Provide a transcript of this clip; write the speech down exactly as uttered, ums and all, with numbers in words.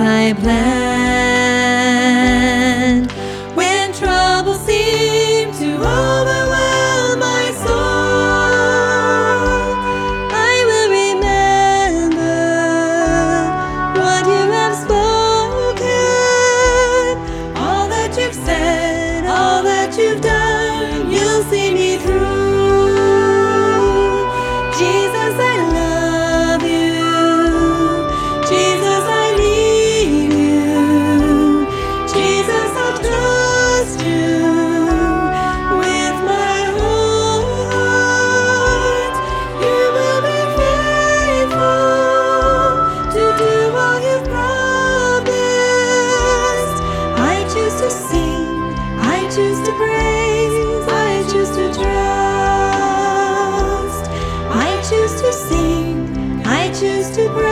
I planned. When trouble seemed to overwhelm my soul, I will remember what you have spoken. All that you've said, all that you've done, you'll see me through. Jesus, I love you. Jesus, I need you. Jesus, I'll trust you with my whole heart. You will be faithful to do all you've promised. I choose to sing, I choose to praise, I choose to trust. I choose to sing, I choose to praise.